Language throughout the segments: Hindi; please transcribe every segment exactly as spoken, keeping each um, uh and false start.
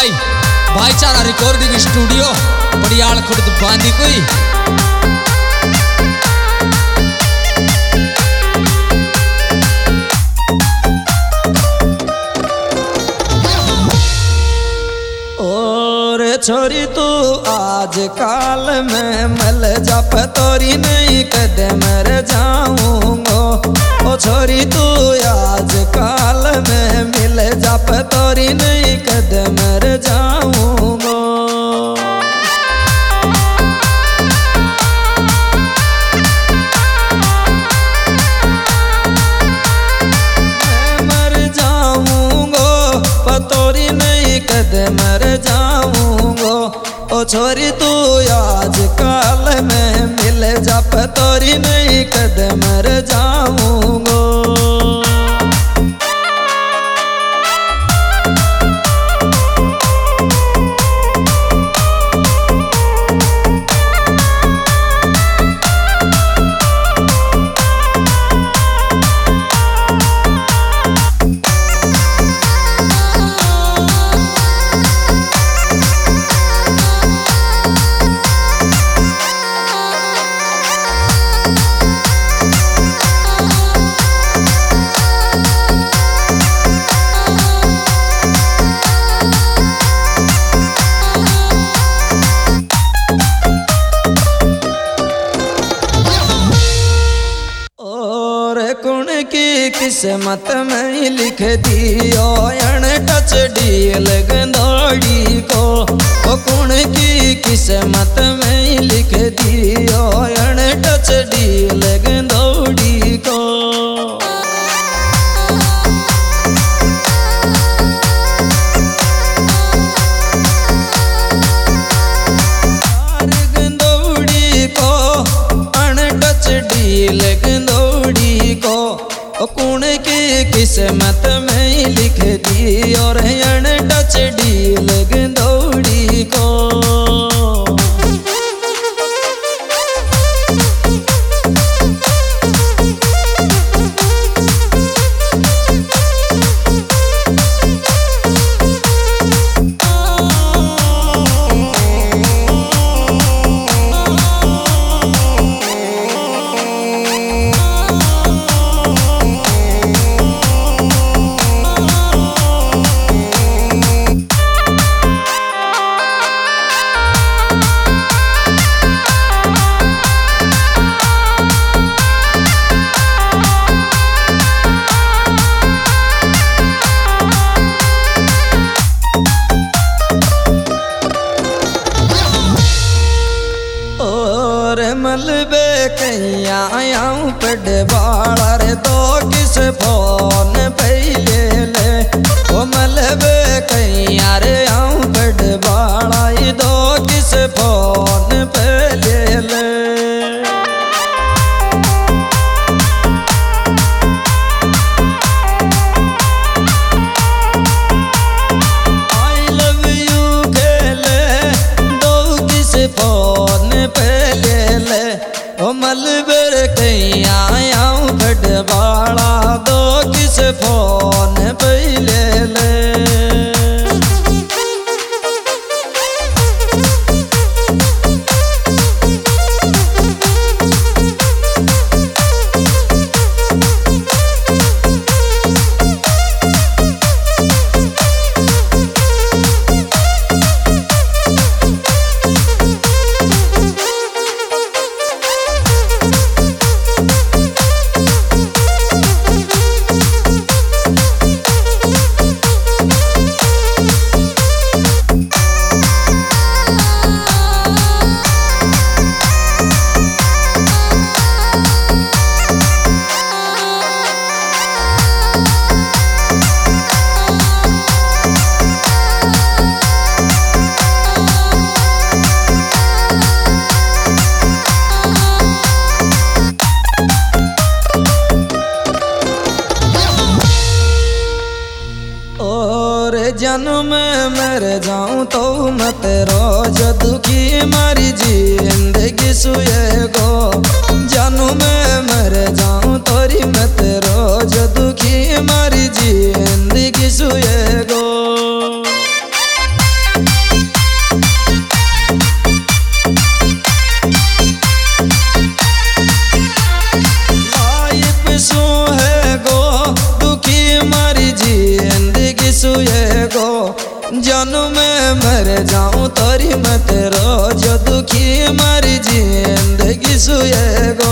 भाई भाईचारा रिकॉर्डिंग स्टूडियो बड़ियाल खुर्द बांदी कोई छोरी तू आज काल में मल जप तोरी नहीं कदे मर जाऊंगो। ओ छोरी तू आज काल में मिल जप तोरी नहीं कदे मर जाऊंगो। मैं मर जाऊंगो पतोरी नहीं कदे मर जाऊंगो। ओ छोरी तू आज काल में मिल जा पतोरी नहीं कद मर जाऊंगो। किस्मत में लिख दियो अण टच डील गंदोड़ी को। ओ कुण की किस्मत में लिख दियो अण टच डील गंदोड़ी को। गंदोड़ी को अण टच डील गंदोड़ी को। कुण की किस्मत में लिख दी और अण टच डील गंदोड़ी को। मलबे कैया आऊं पढ़ बाड़ा रे दो किस फोन पहले ले। ओ मलबे कैया रे आऊं पढ़ बाड़ा ये दो किस फोन पहले ले। आई लव यू खेले दो किस फोन पहले। ओ मलबर कैया आऊं बड़ बाड़ा दो किस फोन पहले ले। जन्म मर जाऊं तो मत रोज दुखी मारी जिंदगी सुए गो। जन्म मर जाऊं तोरी मत रोज दुखी मारी जिंदगी सुए गो। जानू मैं मर जाऊं तोरी मत रोज दुखी मारी जिंदगी सुएगो।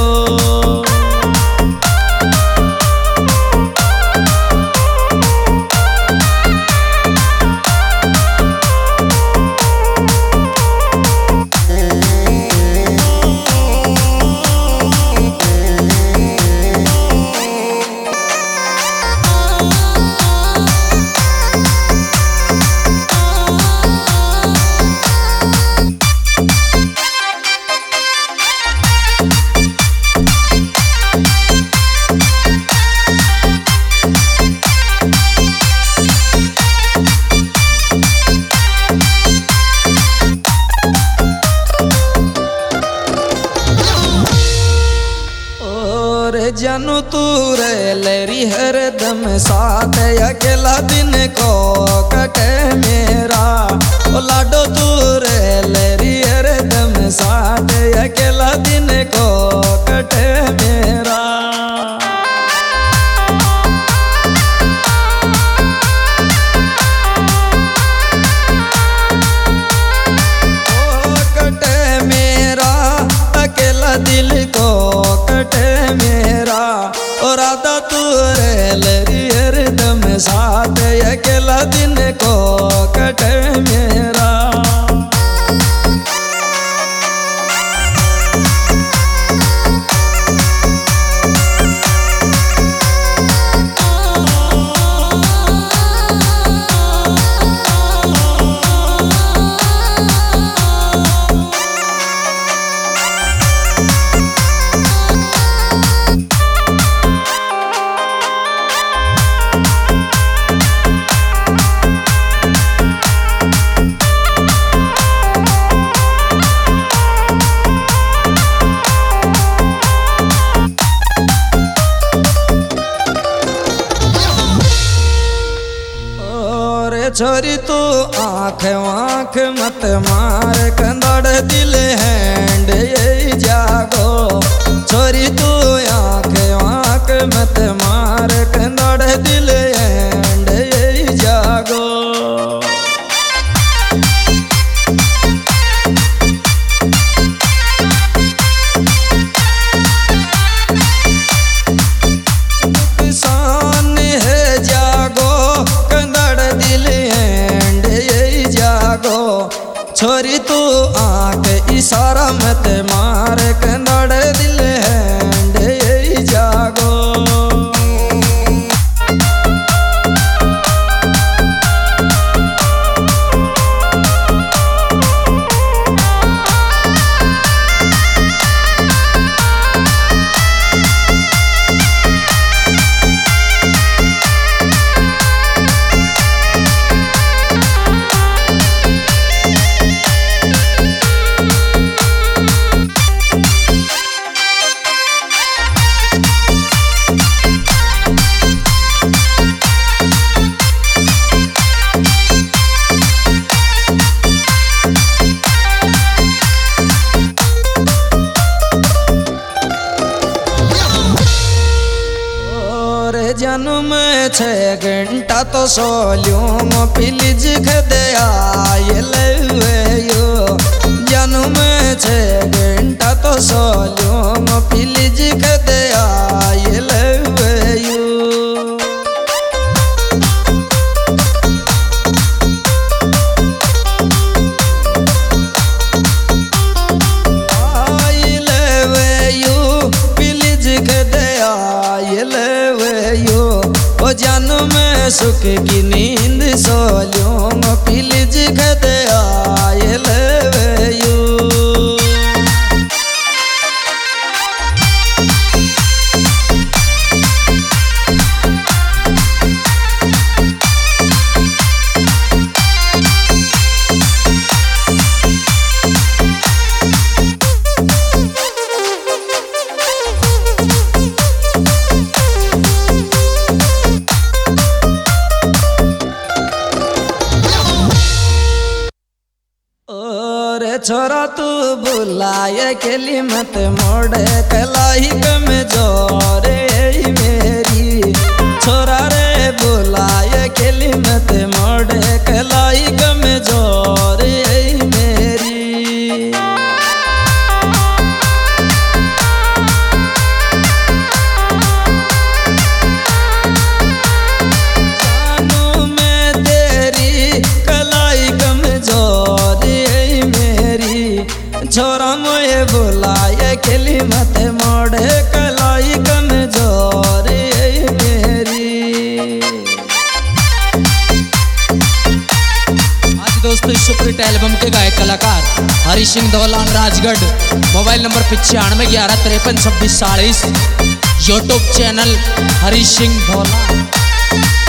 जानू तू रे लेरी हर दम साथ अकेला दिन को कटे मेरा। ओ लाडो तू रे लेरी हर दम साथ अकेला दिन को कटे मेरा। ओ कटे मेरा अकेला दिल को कटे मेरा। और राधा तू रे लेरी हरदम साथ अकेला दिन को कटे मेरा। छोरी तू आँख आँख मत मार कंदड़ दिल हैंड ये जागो। छोरी तू आँख आँख मत मार कंदड़ दिल हैंड ये जागो। नुकसान है जागो कंदड़ दिल छोरी तू आँख इशारा मत मार कंदड़ दिल हैंड ये जागो। जन्म छः घंटा तो सोलूं प्लीज खदया ये यो। जन्म छः घंटा तो सोलूं प्लीज खदया ये यो। जानू मैं सुख की नींद सोलूं प्लीज खदया ये यो। छोरा तू बुलाए केली मत मोड़े कलाई कमजोर मेरी। छोरा रे बुलाए केली मत मोड़े कलाई बड़ी सुपरहिट एल्बम के गायक कलाकार हरी सिंह धौलान राजगढ़। मोबाइल नंबर पचानवे ग्यारह तिरपन छब्बीस चालीस। YouTube channel Hari Singh धौलान।